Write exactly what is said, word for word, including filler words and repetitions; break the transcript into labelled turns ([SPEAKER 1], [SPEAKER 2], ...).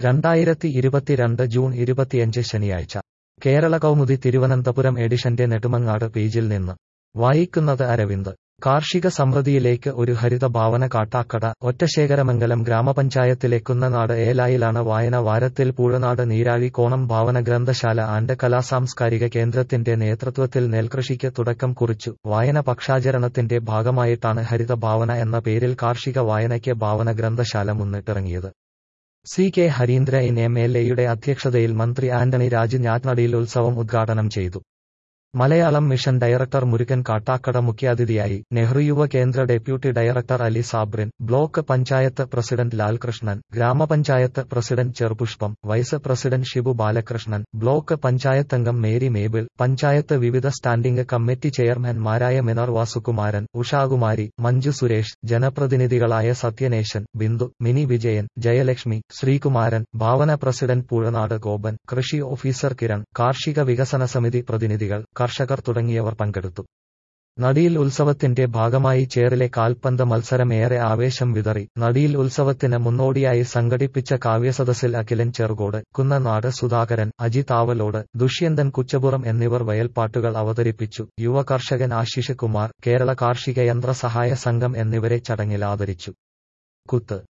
[SPEAKER 1] രണ്ടായിരത്തി ഇരുപത്തിരണ്ട് ജൂൺ ഇരുപത്തിയഞ്ച് ശനിയാഴ്ച കേരള കൗമുദി തിരുവനന്തപുരം എഡിഷന്റെ നെടുമങ്ങാട് പേജിൽ നിന്ന് വായിക്കുന്നത് അരവിന്ദ്. കാർഷിക സമൃദ്ധിയിലേക്ക് ഒരു ഹരിത ഭാവന കാട്ടാക്കട. ഒറ്റശേഖരമംഗലം ഗ്രാമപഞ്ചായത്തിലെ കുന്നനാട് ഏലായിലാണ് വായന വാരത്തിൽ പൂഴനാട് നീരാഴി കോണം ഭാവന ഗ്രന്ഥശാല ആൻഡ് കലാസാംസ്കാരിക കേന്ദ്രത്തിന്റെ നേതൃത്വത്തിൽ നെൽകൃഷിക്ക് തുടക്കം കുറിച്ചു. വായന പക്ഷാചരണത്തിന്റെ ഭാഗമായിട്ടാണ് ഹരിത ഭാവന എന്ന പേരിൽ കാർഷിക വായനയ്ക്ക് ഭാവന ഗ്രന്ഥശാല മുന്നിട്ടിറങ്ങിയത്. C K Harindran M L എയുടെ അധ്യക്ഷതയിൽ മന്ത്രി ആന്റണി രാജ് ഞാറ്റ്നടിയിൽ ഉത്സവം ഉദ്ഘാടനം ചെയ്തു. മലയാളം മിഷൻ ഡയറക്ടർ മുരുകൻ കാട്ടാക്കട മുഖ്യാതിഥിയായി. Nehru Yuva Kendra deputy director Ali Sabrin, block panchayat president Lalkrishnan, ഗ്രാമപഞ്ചായത്ത് president Cherupushpam, vice president Shibu Balakrishnan, block പഞ്ചായത്തംഗം മേരി മേബിൾ, പഞ്ചായത്ത് വിവിധ സ്റ്റാൻഡിംഗ് കമ്മിറ്റി ചെയർമാൻമാരായ മിനർ വാസുകുമാരൻ, ഉഷാകുമാരി, മഞ്ജു സുരേഷ്, ജനപ്രതിനിധികളായ സത്യനേശൻ, ബിന്ദു, മിനി വിജയൻ, ജയലക്ഷ്മി, ശ്രീകുമാരൻ, ഭാവന പ്രസിഡന്റ് പൂഴനാട് ഗോപൻ, കൃഷി ഓഫീസർ കിരൺ, കാർഷിക വികസന സമിതി പ്രതിനിധികൾ, കർഷകർ തുടങ്ങിയവർ പങ്കെടുത്തു. നടിയിൽ ഉത്സവത്തിന്റെ ഭാഗമായി ചേറിലെ കാൽപന്ത് മത്സരം ഏറെ ആവേശം വിതറി. നടിയിൽ ഉത്സവത്തിന് മുന്നോടിയായി സംഘടിപ്പിച്ച കാവ്യസദസ്സിൽ അഖിലൻ ചെറുകോട്, കുന്നനാട് സുധാകരൻ, അജിത് ആവലോട്, ദുഷ്യന്തൻ കുച്ചപുറം എന്നിവർ വയൽപ്പാട്ടുകൾ അവതരിപ്പിച്ചു. യുവ കർഷകൻ ആശിഷ് കുമാർ, കേരള കാർഷിക യന്ത്ര സഹായ സംഘം എന്നിവരെ ചടങ്ങിൽ ആദരിച്ചു. കുത്ത്